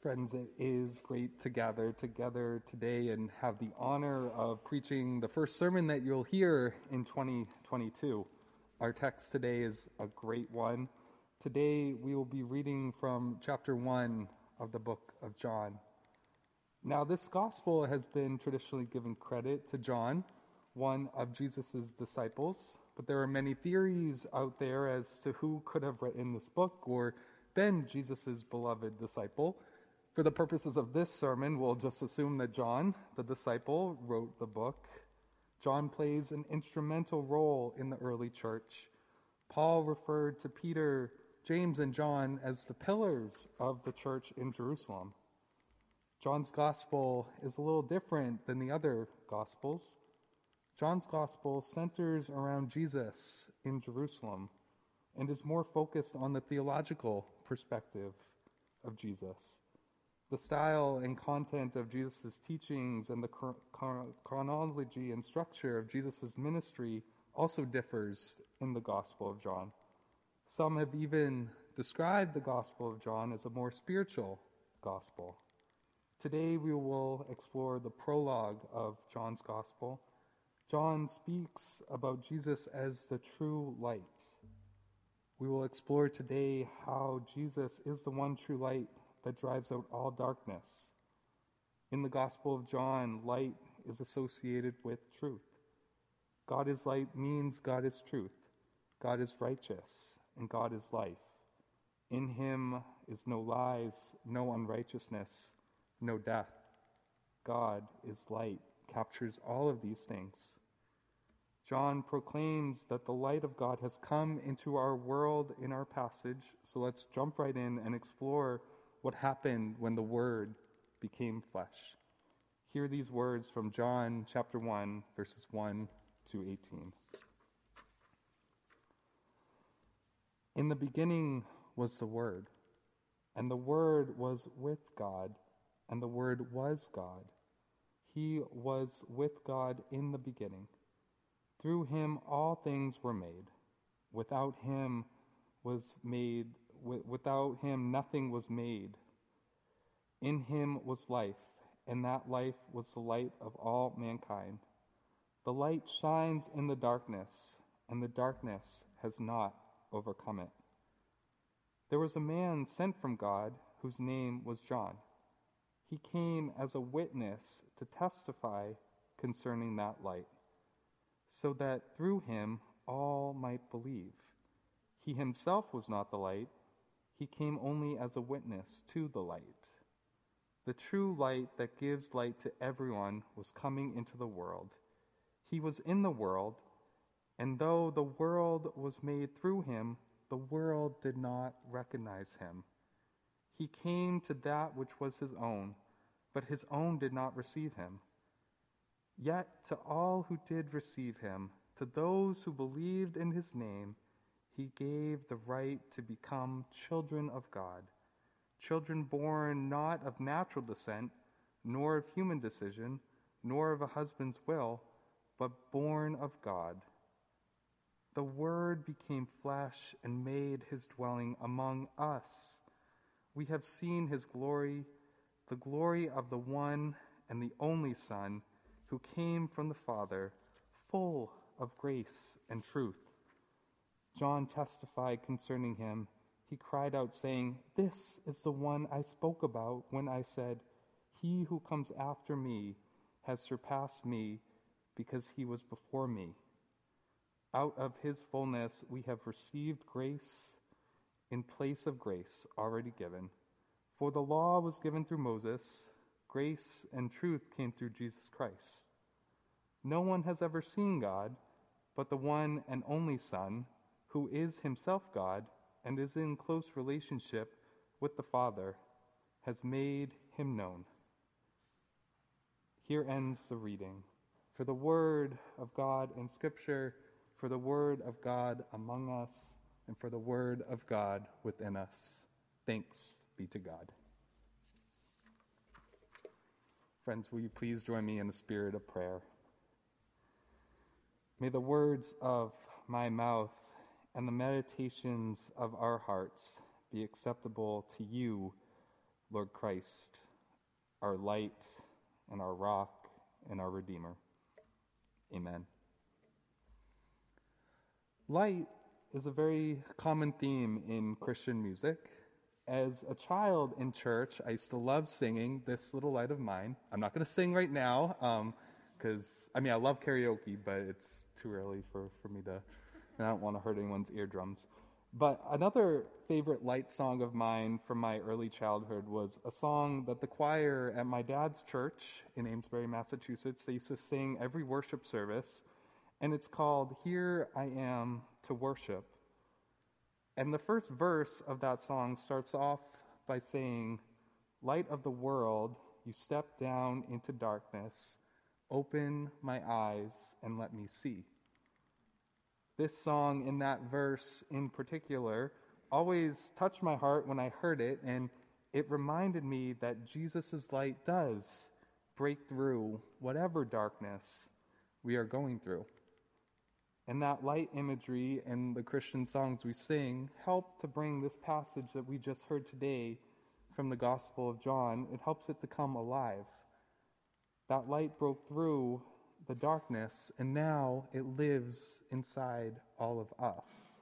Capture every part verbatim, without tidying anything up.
Friends, it is great to gather together today and have the honor of preaching the first sermon that you'll hear in twenty twenty-two. Our text today is a great one. Today we will be reading from chapter one of the book of John. Now, this gospel has been traditionally given credit to John, one of Jesus' disciples, but there are many theories out there as to who could have written this book or been Jesus' beloved disciple. For the purposes of this sermon, we'll just assume that John, the disciple, wrote the book. John plays an instrumental role in the early church. Paul referred to Peter, James, and John as the pillars of the church in Jerusalem. John's gospel is a little different than the other gospels. John's gospel centers around Jesus in Jerusalem and is more focused on the theological perspective of Jesus. The style and content of Jesus' teachings and the chronology and structure of Jesus' ministry also differs in the Gospel of John. Some have even described the Gospel of John as a more spiritual gospel. Today we will explore the prologue of John's Gospel. John speaks about Jesus as the true light. We will explore today how Jesus is the one true light that drives out all darkness. In the Gospel of John, light is associated with truth. God is light means God is truth. God is righteous, and God is life. In him is no lies, no unrighteousness, no death. God is light, captures all of these things. John proclaims that the light of God has come into our world in our passage, so let's jump right in and explore what happened when the Word became flesh. Hear these words from John chapter one, verses one to eighteen. In the beginning was the Word, and the Word was with God, and the Word was God. He was with God in the beginning. Through him all things were made. Without him was made Without him nothing was made. In him was life, and that life was the light of all mankind. The light shines in the darkness, and the darkness has not overcome it. There was a man sent from God whose name was John. He came as a witness to testify concerning that light, so that through him all might believe. He himself was not the light. He came only as a witness to the light. The true light that gives light to everyone was coming into the world. He was in the world, and though the world was made through him, the world did not recognize him. He came to that which was his own, but his own did not receive him. Yet to all who did receive him, to those who believed in his name, he gave the right to become children of God, children born not of natural descent, nor of human decision, nor of a husband's will, but born of God. The Word became flesh and made his dwelling among us. We have seen his glory, the glory of the one and the only Son, who came from the Father, full of grace and truth. John testified concerning him. He cried out, saying, "This is the one I spoke about when I said, 'He who comes after me has surpassed me, because he was before me.' Out of his fullness we have received grace in place of grace already given. For the law was given through Moses, grace and truth came through Jesus Christ. No one has ever seen God, but the one and only Son, who is himself God and is in close relationship with the Father, has made him known." Here ends the reading. For the word of God in Scripture, for the word of God among us, and for the word of God within us. Thanks be to God. Friends, will you please join me in a spirit of prayer? May the words of my mouth and the meditations of our hearts be acceptable to you, Lord Christ, our light and our rock and our Redeemer. Amen. Light is a very common theme in Christian music. As a child in church, I used to love singing This Little Light of Mine. I'm not going to sing right now, because, um, I mean, I love karaoke, but it's too early for, for me to, and I don't want to hurt anyone's eardrums. But another favorite light song of mine from my early childhood was a song that the choir at my dad's church in Amesbury, Massachusetts, they used to sing every worship service, and it's called Here I Am to Worship. And the first verse of that song starts off by saying, "Light of the world, you step down into darkness, open my eyes and let me see." This song in that verse in particular always touched my heart when I heard it, and it reminded me that Jesus' light does break through whatever darkness we are going through. And that light imagery and the Christian songs we sing help to bring this passage that we just heard today from the Gospel of John, it helps it to come alive. That light broke through the darkness, and now it lives inside all of us.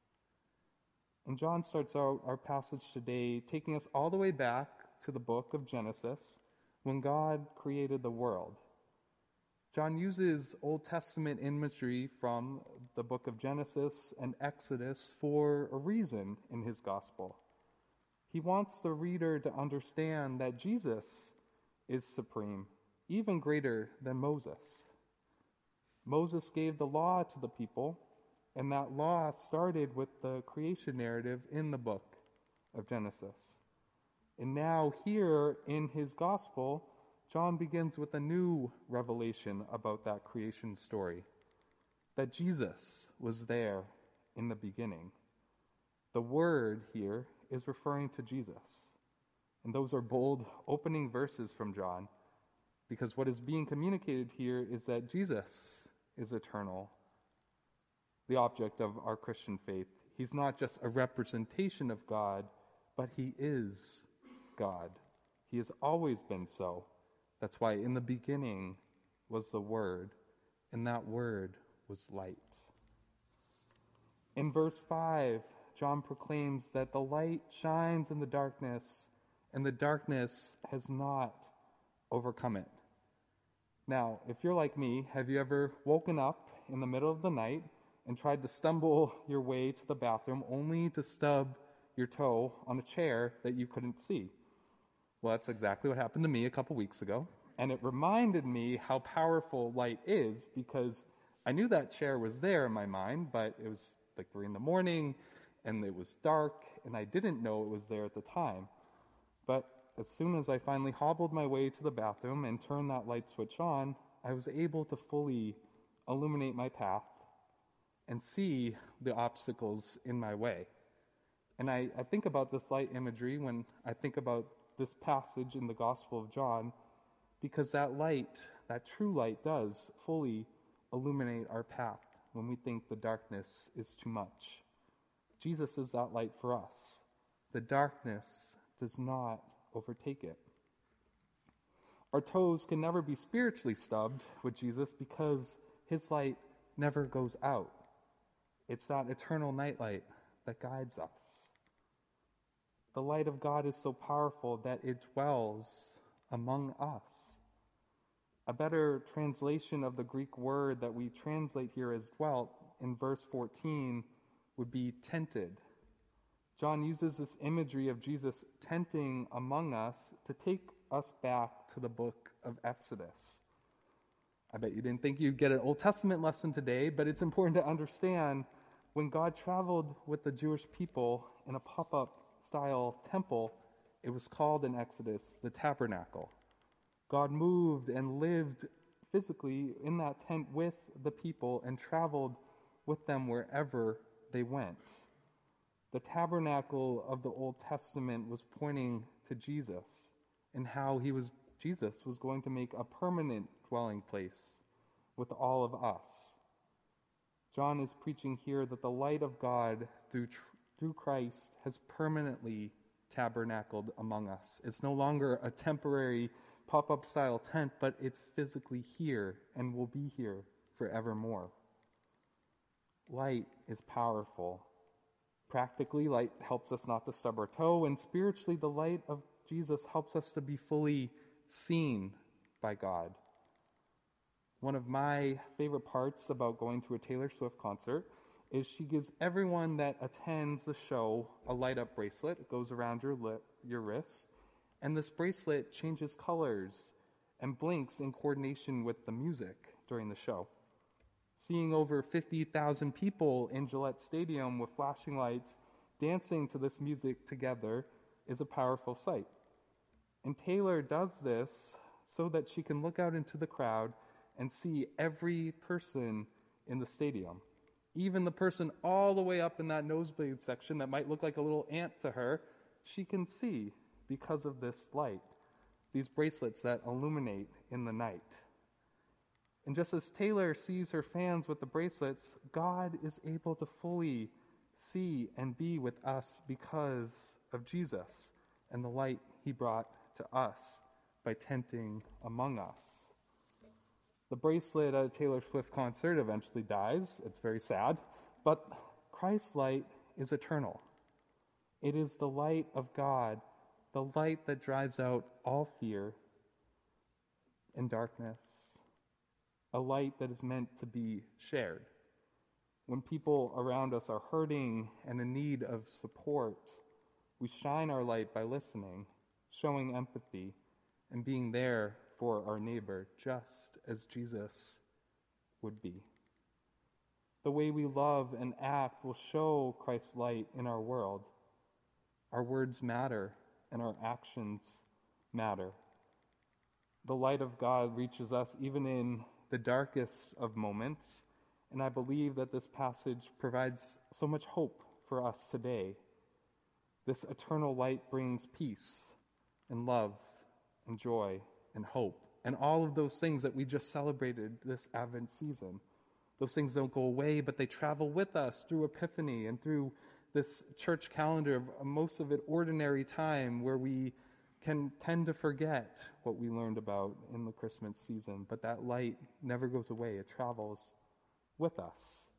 And John starts our, our passage today taking us all the way back to the book of Genesis, when God created the world. John uses Old Testament imagery from the book of Genesis and Exodus for a reason in his gospel. He wants the reader to understand that Jesus is supreme, even greater than Moses. Moses gave the law to the people, and that law started with the creation narrative in the book of Genesis. And now here in his gospel, John begins with a new revelation about that creation story, that Jesus was there in the beginning. The word here is referring to Jesus. And those are bold opening verses from John, because what is being communicated here is that Jesus is eternal, the object of our Christian faith. He's not just a representation of God, but he is God. He has always been so. That's why in the beginning was the Word, and that Word was light. In verse five, John proclaims that the light shines in the darkness, and the darkness has not overcome it. Now, if you're like me, have you ever woken up in the middle of the night and tried to stumble your way to the bathroom only to stub your toe on a chair that you couldn't see? Well, that's exactly what happened to me a couple weeks ago, and it reminded me how powerful light is, because I knew that chair was there in my mind, but it was like three in the morning, and it was dark, and I didn't know it was there at the time. But as soon as I finally hobbled my way to the bathroom and turned that light switch on, I was able to fully illuminate my path and see the obstacles in my way. And I, I think about this light imagery when I think about this passage in the Gospel of John, because that light, that true light, does fully illuminate our path when we think the darkness is too much. Jesus is that light for us. The darkness does not overtake it. Our toes can never be spiritually stubbed with Jesus because his light never goes out. It's that eternal nightlight that guides us. The light of God is so powerful that it dwells among us. A better translation of the Greek word that we translate here as dwelt in verse fourteen would be tented. John uses this imagery of Jesus tenting among us to take us back to the book of Exodus. I bet you didn't think you'd get an Old Testament lesson today, but it's important to understand when God traveled with the Jewish people in a pop-up style temple, it was called in Exodus the tabernacle. God moved and lived physically in that tent with the people and traveled with them wherever they went. The tabernacle of the Old Testament was pointing to Jesus and how he was Jesus was going to make a permanent dwelling place with all of us. John is preaching here that the light of God through through Christ has permanently tabernacled among us. It's no longer a temporary pop-up style tent, but it's physically here and will be here forevermore. Light is powerful. Practically, light helps us not to stub our toe, and spiritually, the light of Jesus helps us to be fully seen by God. One of my favorite parts about going to a Taylor Swift concert is she gives everyone that attends the show a light-up bracelet. It goes around your lip, your wrist, and this bracelet changes colors and blinks in coordination with the music during the show. Seeing over fifty thousand people in Gillette Stadium with flashing lights dancing to this music together is a powerful sight. And Taylor does this so that she can look out into the crowd and see every person in the stadium. Even the person all the way up in that nosebleed section that might look like a little ant to her, she can see because of this light, these bracelets that illuminate in the night. And just as Taylor sees her fans with the bracelets, God is able to fully see and be with us because of Jesus and the light he brought to us by tenting among us. The bracelet at a Taylor Swift concert eventually dies. It's very sad. But Christ's light is eternal. It is the light of God, the light that drives out all fear and darkness, a light that is meant to be shared. When people around us are hurting and in need of support, we shine our light by listening, showing empathy, and being there for our neighbor, just as Jesus would be. The way we love and act will show Christ's light in our world. Our words matter, and our actions matter. The light of God reaches us even in the darkest of moments, and I believe that this passage provides so much hope for us today. This eternal light brings peace and love and joy and hope, and all of those things that we just celebrated this Advent season. Those things don't go away, but they travel with us through Epiphany and through this church calendar of most of it ordinary time where we can tend to forget what we learned about in the Christmas season, but that light never goes away. It travels with us.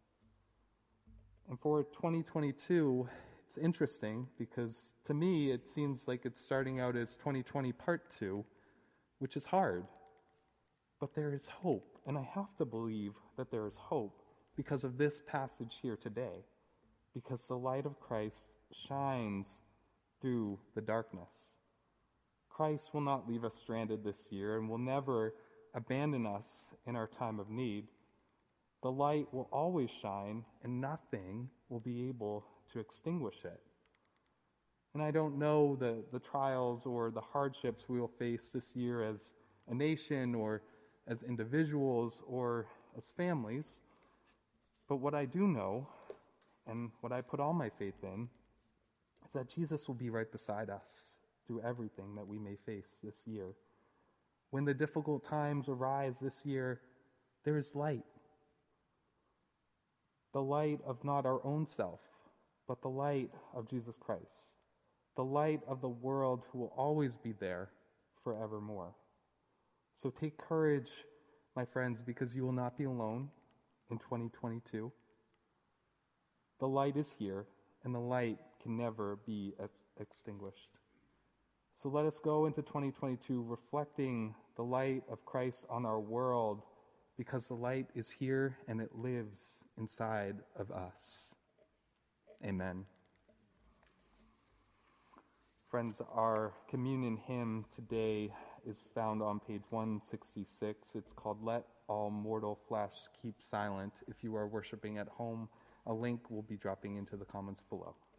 And for twenty twenty-two, it's interesting because to me it seems like it's starting out as twenty twenty part two, which is hard. But there is hope, and I have to believe that there is hope because of this passage here today, because the light of Christ shines through the darkness. Christ will not leave us stranded this year and will never abandon us in our time of need. The light will always shine, and nothing will be able to extinguish it. And I don't know the, the trials or the hardships we will face this year as a nation or as individuals or as families, but what I do know, and what I put all my faith in, is that Jesus will be right beside us through everything that we may face this year. When the difficult times arise this year, there is light. The light of not our own self, but the light of Jesus Christ. The light of the world who will always be there forevermore. So take courage, my friends, because you will not be alone in twenty twenty-two. The light is here, and the light can never be ex- extinguished. So let us go into twenty twenty-two reflecting the light of Christ on our world, because the light is here and it lives inside of us. Amen. Friends, our communion hymn today is found on page one sixty-six. It's called Let All Mortal Flesh Keep Silent. If you are worshiping at home, a link will be dropping into the comments below.